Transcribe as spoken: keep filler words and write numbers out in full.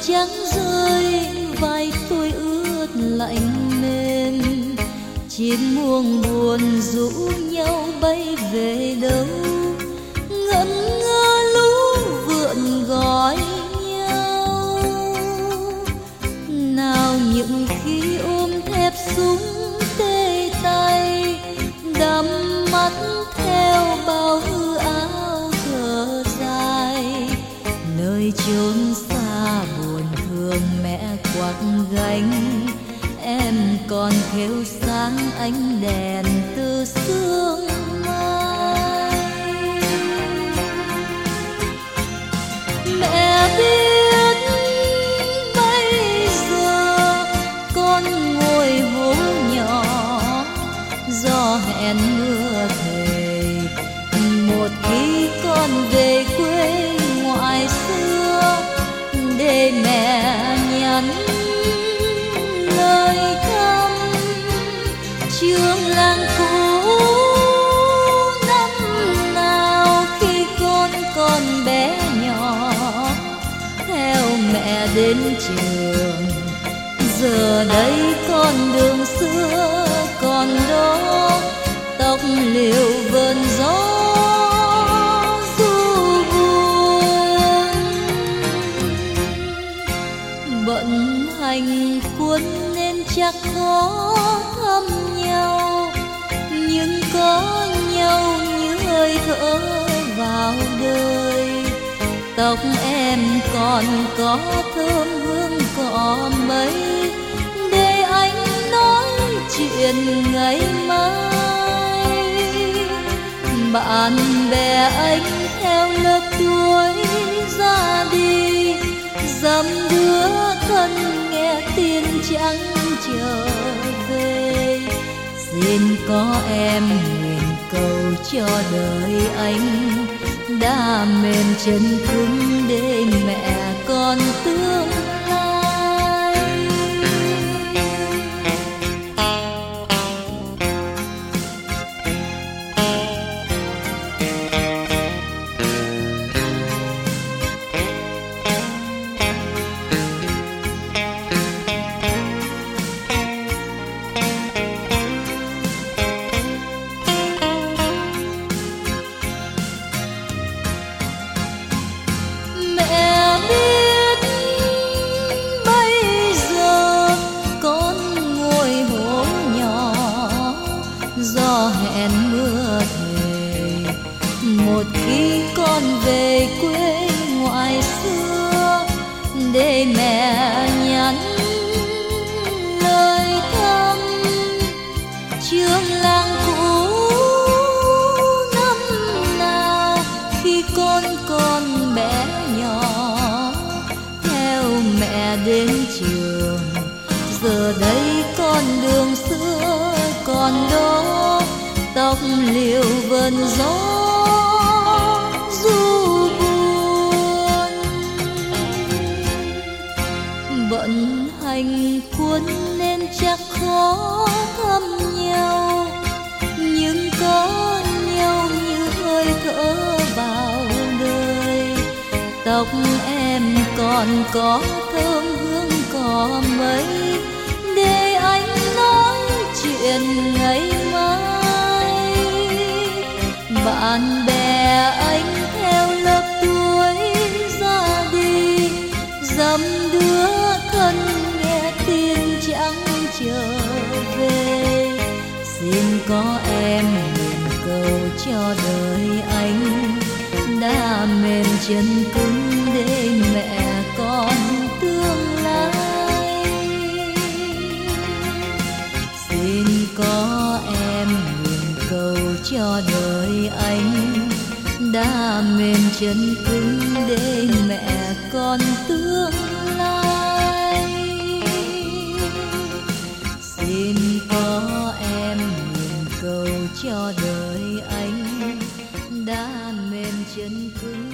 trắng rơi, vai tôi ướt lạnh mềm. Chim muông buồn rủ nhau bay về đâu, ngẩn ngơ lũ vượn gọi nhau. Nào những khi ôm thép súng tê tay, đắm mắt theo bao hư áo thở dài. Nơi chốn xa buồn thương mẹ quạt gánh, em còn khêu sáng ánh đèn từ sương mai. Mẹ biết bây giờ con ngồi hố nhỏ, do hẹn mưa thề một khi con về quê ngoại xưa, để mẹ nhắn lời thăm trường làng cũ. Năm nào khi con còn bé nhỏ, theo mẹ đến trường, giờ đây con đường xưa còn đó, tóc liều vườn gió du buồn. Bận hành quân nên chắc khó thăm nhau, nhưng có nhau như hơi thở vào đời. Tóc em còn có thơm hương cỏ mấy, để anh nói chuyện ngày mai. Bạn bè anh theo lớp tuổi ra đi, dăm đứa thân nghe tin chẳng trở về. Xin có em nguyện cầu cho đời anh, đã mềm chân cứng để mẹ con tương lai. Hẹn mưa thề một khi con về quê ngoại xưa, để mẹ nhắn lời thăm trường làng cũ. Năm nào khi con còn bé nhỏ, theo mẹ đến trường, giờ đây con đường xưa còn đó, tóc liều vườn gió du buồn. Bận hành quân nên chắc khó thăm nhau, nhưng có nhau như hơi thở vào đời. Tóc em còn có thơm hương cỏ mấy, để anh nói chuyện ngày mai. Bạn bè anh theo lớp tuổi ra đi, dăm đứa thân nghe tin chẳng trở về. Xin có em nguyện cầu cho đời anh, đã mềm chân cứng để mẹ con tương lai. Xin có em nguyện cầu cho đời anh, đã mềm chân cứng để mẹ con tương lai. Xin có em nguyện cầu cho đời anh, đã mềm chân cứng